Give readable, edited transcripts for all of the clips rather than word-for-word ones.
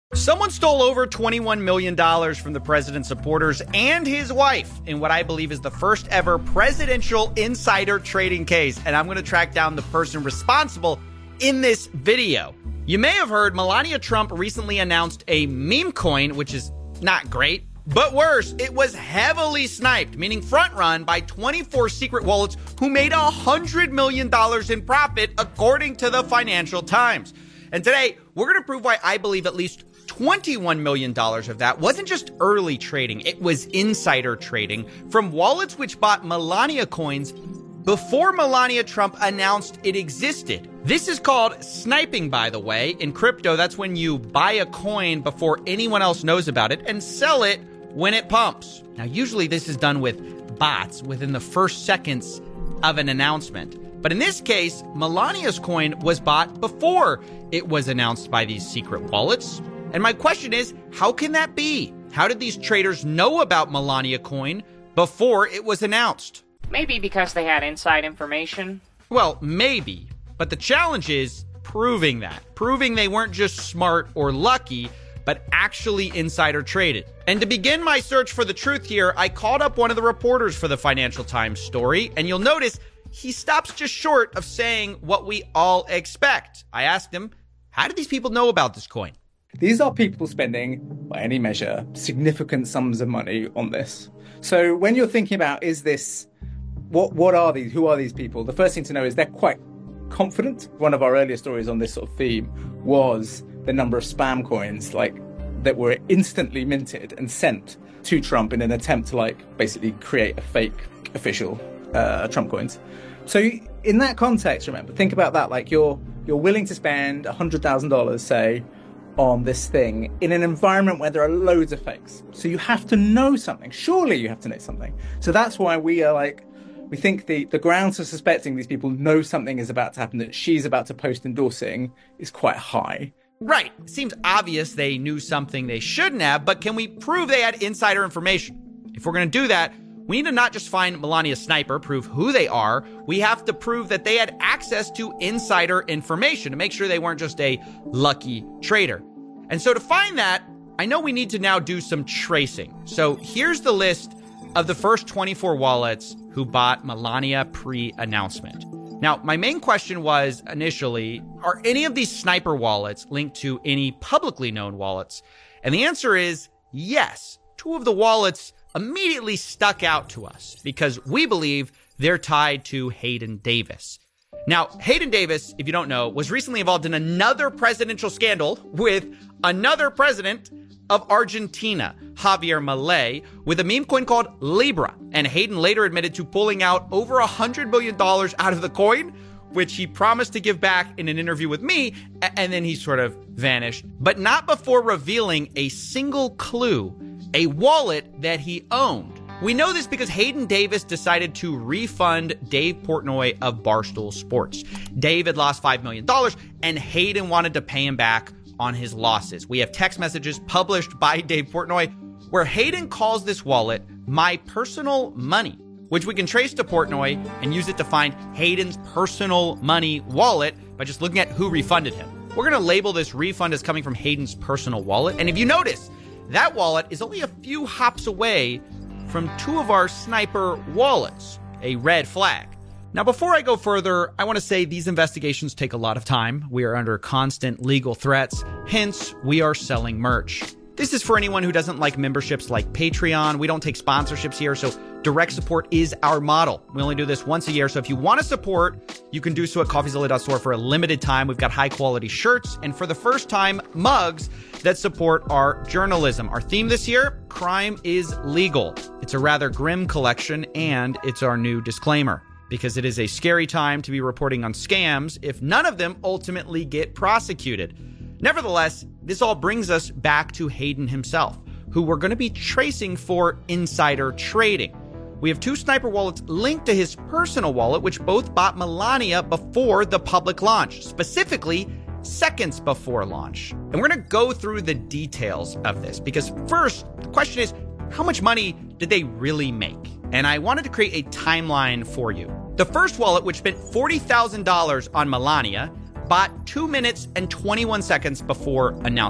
Someone stole over $21 million from the president's supporters and his wife in what I believe is the first ever presidential insider trading case. And I'm going to track down the person responsible in this video. You may have heard Melania Trump recently announced a meme coin, which is not great. But worse, it was heavily sniped, meaning front run by 24 secret wallets who made $100 million in profit, according to the Financial Times. And today, we're going to prove why I believe at least $21 million of that wasn't just early trading, it was insider trading from wallets which bought Melania coins before Melania Trump announced it existed. This is called sniping, by the way. In crypto, that's when you buy a coin before anyone else knows about it and sell it when it pumps. Now, usually this is done with bots within the first seconds of an announcement. But in this case, Melania's coin was bought before it was announced by these secret wallets. And my question is, how can that be? How did these traders know about Melania coin before it was announced? Maybe because they had inside information. Well, maybe. But the challenge is proving that. Proving they weren't just smart or lucky, but actually insider traded. And to begin my search for the truth here, I called up one of the reporters for the Financial Times story, and you'll notice he stops just short of saying what we all expect. I asked him, how did these people know about this coin? These are people spending, by any measure, significant sums of money on this. So when you're thinking about, is this, what are these, who are these people? The first thing to know is they're quite confident. One of our earlier stories on this sort of theme was the number of spam coins that were instantly minted and sent to Trump in an attempt to basically create a fake official Trump coins. So in that context, remember, think about that. You're willing to spend $100,000, say, on this thing in an environment where there are loads of fakes. So you have to know something. Surely you have to know something. So that's why we are we think the grounds for suspecting these people know something is about to happen, that she's about to post endorsing, is quite high. Right. Seems obvious they knew something they shouldn't have, but can we prove they had insider information? If we're going to do that, we need to not just find Melania Sniper, prove who they are. We have to prove that they had access to insider information to make sure they weren't just a lucky trader. And so to find that, I know we need to now do some tracing. So here's the list of the first 24 wallets who bought Melania pre-announcement. Now, my main question was initially, are any of these sniper wallets linked to any publicly known wallets? And the answer is yes. Two of the wallets immediately stuck out to us because we believe they're tied to Hayden Davis. Now, Hayden Davis, if you don't know, was recently involved in another presidential scandal with another president of Argentina, Javier Milei, with a meme coin called Libra. And Hayden later admitted to pulling out over $100 million out of the coin, which he promised to give back in an interview with me, and then he sort of vanished, but not before revealing a single clue, a wallet that he owned. We know this because Hayden Davis decided to refund Dave Portnoy of Barstool Sports. Dave had lost $5 million, and Hayden wanted to pay him back on his losses. We have text messages published by Dave Portnoy where Hayden calls this wallet my personal money, which we can trace to Portnoy and use it to find Hayden's personal money wallet by just looking at who refunded him. We're going to label this refund as coming from Hayden's personal wallet. And if you notice, that wallet is only a few hops away from two of our sniper wallets, a red flag. Now, before I go further, I want to say these investigations take a lot of time. We are under constant legal threats. Hence, we are selling merch. This is for anyone who doesn't like memberships like Patreon. We don't take sponsorships here, so direct support is our model. We only do this once a year, so if you want to support, you can do so at coffeezilla.store for a limited time. We've got high-quality shirts, and for the first time, mugs that support our journalism. Our theme this year, crime is legal. It's a rather grim collection, and it's our new disclaimer, because it is a scary time to be reporting on scams if none of them ultimately get prosecuted. Nevertheless, this all brings us back to Hayden himself, who we're going to be tracing for insider trading. We have two sniper wallets linked to his personal wallet, which both bought Melania before the public launch, specifically seconds before launch. And we're going to go through the details of this because first, the question is, how much money did they really make? And I wanted to create a timeline for you. The first wallet, which spent $40,000 on Melania, bought 2 minutes and 21 seconds before announcement.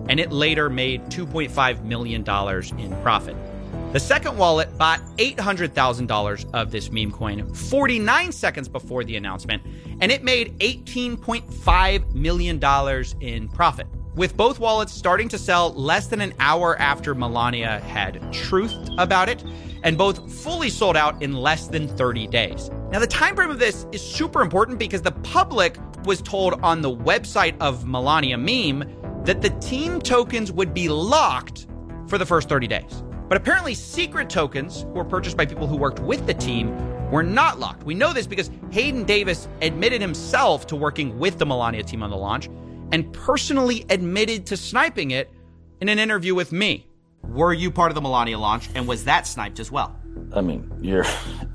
and it later made $2.5 million in profit. The second wallet bought $800,000 of this meme coin 49 seconds before the announcement, and it made $18.5 million in profit, with both wallets starting to sell less than an hour after Melania had truthed about it, and both fully sold out in less than 30 days. Now, the time frame of this is super important because the public was told on the website of Melania Meme that the team tokens would be locked for the first 30 days. But apparently secret tokens, who were purchased by people who worked with the team, were not locked. We know this because Hayden Davis admitted himself to working with the Melania team on the launch and personally admitted to sniping it in an interview with me. Were you part of the Melania launch, and was that sniped as well? I mean, you're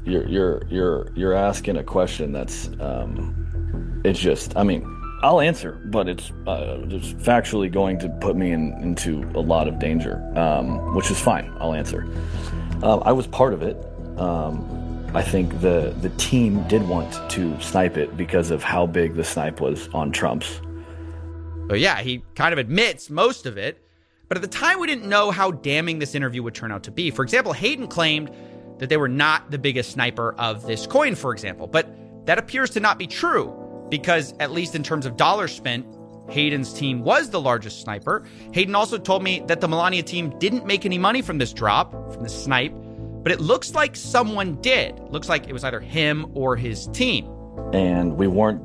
asking a question that's it's just, I mean, I'll answer, but it's just factually going to put me into a lot of danger, which is fine. I'll answer. I was part of it. I think the team did want to snipe it because of how big the snipe was on Trump's. But yeah, he kind of admits most of it. But at the time, we didn't know how damning this interview would turn out to be. For example, Hayden claimed that they were not the biggest sniper of this coin, for example. But that appears to not be true because, at least in terms of dollars spent, Hayden's team was the largest sniper. Hayden also told me that the Melania team didn't make any money from this drop, from this snipe, but it looks like someone did. It looks like it was either him or his team. And we weren't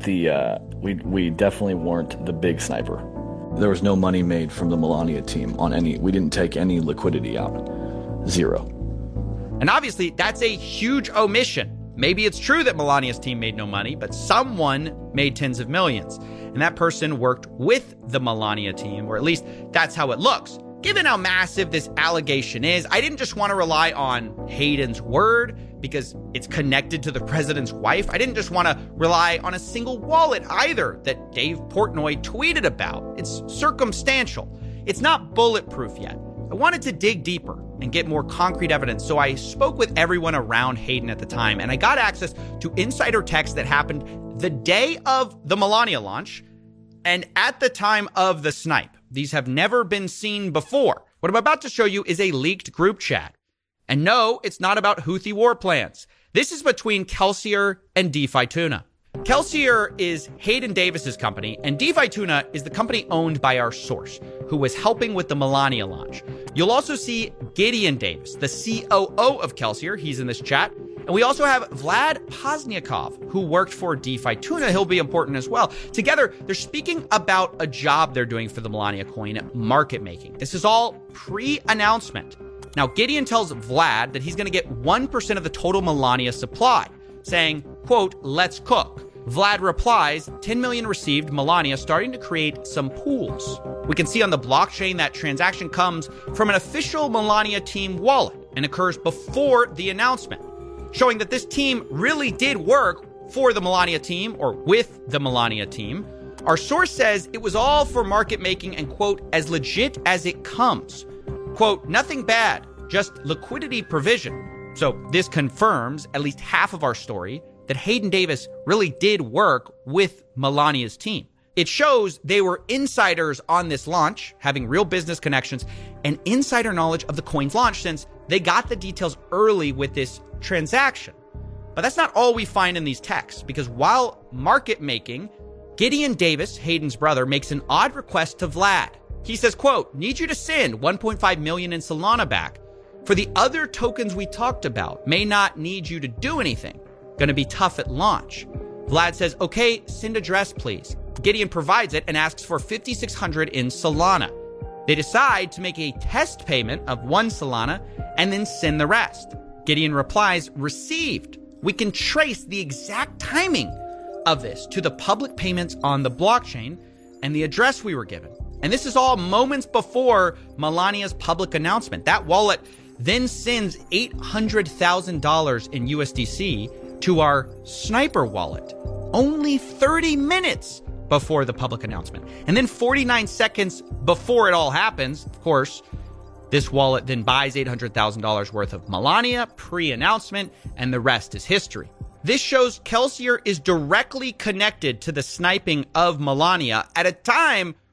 we definitely weren't the big sniper. There was no money made from the Melania team on any, we didn't take any liquidity out. Zero. And obviously, that's a huge omission. Maybe it's true that Melania's team made no money, but someone made tens of millions. And that person worked with the Melania team, or at least that's how it looks. Given how massive this allegation is, I didn't just want to rely on Hayden's word because it's connected to the president's wife. I didn't just want to rely on a single wallet either that Dave Portnoy tweeted about. It's circumstantial. It's not bulletproof yet. I wanted to dig deeper and get more concrete evidence, so I spoke with everyone around Hayden at the time, and I got access to insider texts that happened the day of the Melania launch and at the time of the snipe. These have never been seen before. What I'm about to show you is a leaked group chat. And no, it's not about Houthi war plans. This is between Kelsier and DeFi Tuna. Kelsier is Hayden Davis's company, and DeFi Tuna is the company owned by our source, who was helping with the Melania launch. You'll also see Gideon Davis, the COO of Kelsier. He's in this chat. And we also have Vlad Pozniakov, who worked for DeFi Tuna. He'll be important as well. Together, they're speaking about a job they're doing for the Melania coin, market making. This is all pre-announcement. Now, Gideon tells Vlad that he's going to get 1% of the total Melania supply, saying, quote, "Let's cook." Vlad replies, 10 million received, Melania starting to create some pools. We can see on the blockchain that transaction comes from an official Melania team wallet and occurs before the announcement, showing that this team really did work for the Melania team or with the Melania team. Our source says it was all for market making and, quote, as legit as it comes. Quote, nothing bad, just liquidity provision. So this confirms at least half of our story that Hayden Davis really did work with Melania's team. It shows they were insiders on this launch, having real business connections and insider knowledge of the coin's launch since they got the details early with this transaction. But that's not all we find in these texts, because while market making, Gideon Davis, Hayden's brother, makes an odd request to Vlad. He says, quote, need you to send 1.5 million in Solana back. For the other tokens we talked about, may not need you to do anything. Going to be tough at launch. Vlad says, okay, send address, please. Gideon provides it and asks for 5,600 in Solana. They decide to make a test payment of 1 Solana and then send the rest. Gideon replies, received. We can trace the exact timing of this to the public payments on the blockchain and the address we were given. And this is all moments before Melania's public announcement. That wallet then sends $800,000 in USDC to our Sniper wallet, only 30 minutes before the public announcement. And then 49 seconds before it all happens, of course, this wallet then buys $800,000 worth of Melania pre-announcement, and the rest is history. This shows Kelsier is directly connected to the sniping of Melania at a time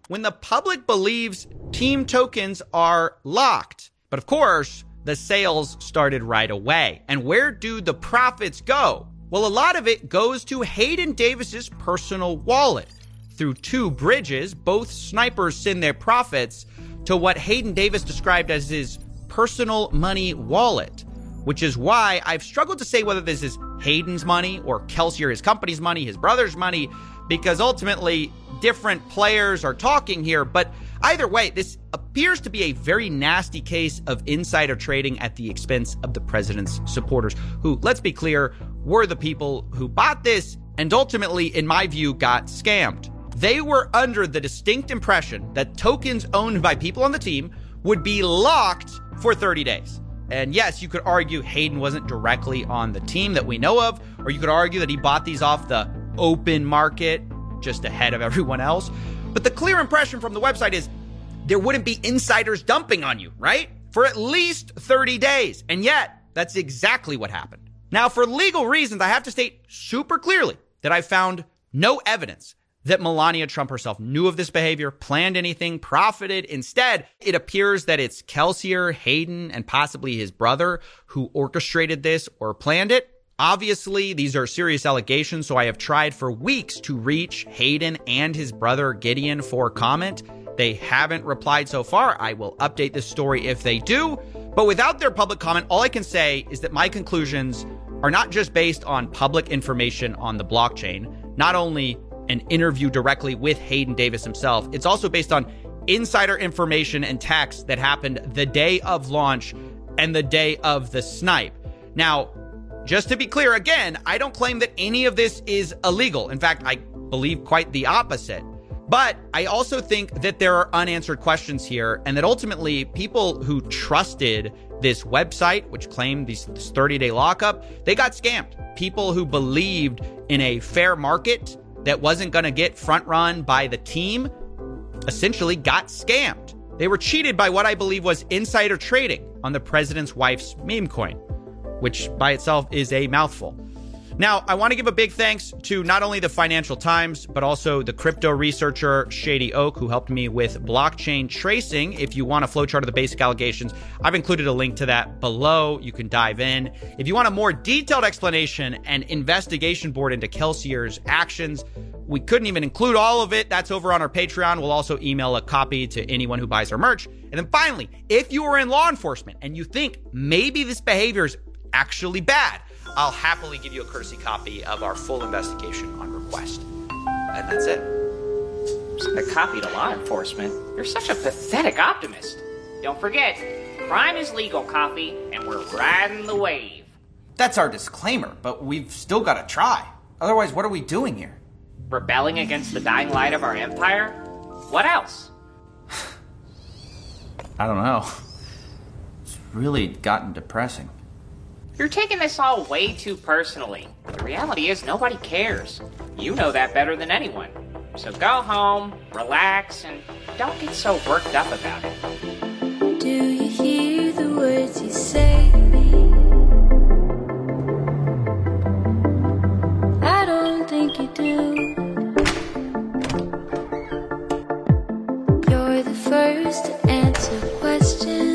when the public believes team tokens are locked. But of course, the sales started right away. And where do the profits go? Well, a lot of it goes to Hayden Davis's personal wallet. Through two bridges, both snipers send their profits to what Hayden Davis described as his personal money wallet, which is why I've struggled to say whether this is Hayden's money or Kelsey or his company's money, his brother's money, because ultimately different players are talking here. But either way, this appears to be a very nasty case of insider trading at the expense of the president's supporters, who, let's be clear, were the people who bought this and ultimately, in my view, got scammed. They were under the distinct impression that tokens owned by people on the team would be locked for 30 days. And yes, you could argue Hayden wasn't directly on the team that we know of, or you could argue that he bought these off the open market just ahead of everyone else. But the clear impression from the website is there wouldn't be insiders dumping on you, right? For at least 30 days. And yet, that's exactly what happened. Now, for legal reasons, I have to state super clearly that I found no evidence that Melania Trump herself knew of this behavior, planned anything, profited. Instead, it appears that it's Kelsey, Hayden, and possibly his brother who orchestrated this or planned it. Obviously, these are serious allegations, so I have tried for weeks to reach Hayden and his brother Gideon for comment. They haven't replied so far. I will update this story if they do. But without their public comment, all I can say is that my conclusions are not just based on public information on the blockchain, not only an interview directly with Hayden Davis himself, it's also based on insider information and texts that happened the day of launch and the day of the snipe. Now, just to be clear, again, I don't claim that any of this is illegal. In fact, I believe quite the opposite. But I also think that there are unanswered questions here, and that ultimately people who trusted this website, which claimed this 30-day lockup, they got scammed. People who believed in a fair market that wasn't going to get front run by the team essentially got scammed. They were cheated by what I believe was insider trading on the president's wife's meme coin, which by itself is a mouthful. Now, I want to give a big thanks to not only the Financial Times, but also the crypto researcher Shady Oak, who helped me with blockchain tracing. If you want a flowchart of the basic allegations, I've included a link to that below. You can dive in. If you want a more detailed explanation and investigation board into Kelsey's actions, we couldn't even include all of it. That's over on our Patreon. We'll also email a copy to anyone who buys our merch. And then finally, if you are in law enforcement and you think maybe this behavior is actually bad, I'll happily give you a courtesy copy of our full investigation on request. And that's it. A copy to law enforcement? You're such a pathetic optimist. Don't forget, crime is legal, Coffee, and we're riding the wave. That's our disclaimer, but we've still got to try. Otherwise, what are we doing here? Rebelling against the dying light of our empire? What else? I don't know. It's really gotten depressing. You're taking this all way too personally. The reality is nobody cares. You know that better than anyone. So go home, relax, and don't get so worked up about it. Do you hear the words you say? I don't think you do. You're the first to answer questions.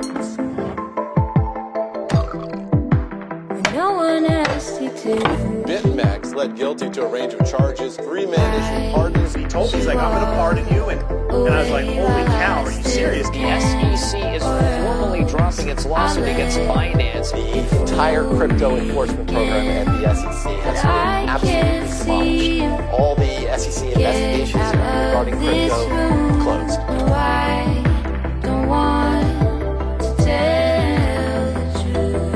No one asked you to. BitMEX led guilty to a range of charges. 3 men issued pardons. He told me, he's like, I'm going to pardon you. And I was like, holy cow, are you serious? The SEC is formally dropping its lawsuit against Binance. The entire crypto enforcement program at the SEC has been absolutely demolished. All the SEC investigations regarding crypto closed. I don't want to tell the truth.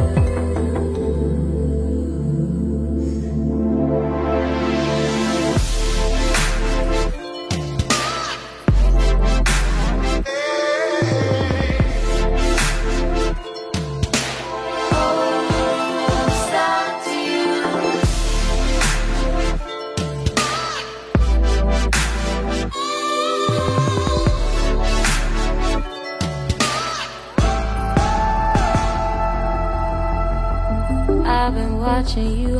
I've been watching you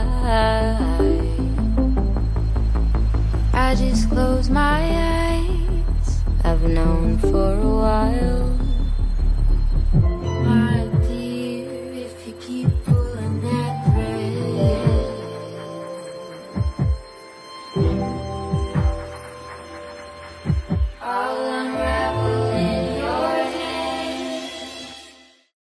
hide. I just close my eyes I've known for a while. My dear, if you keep pulling that thread,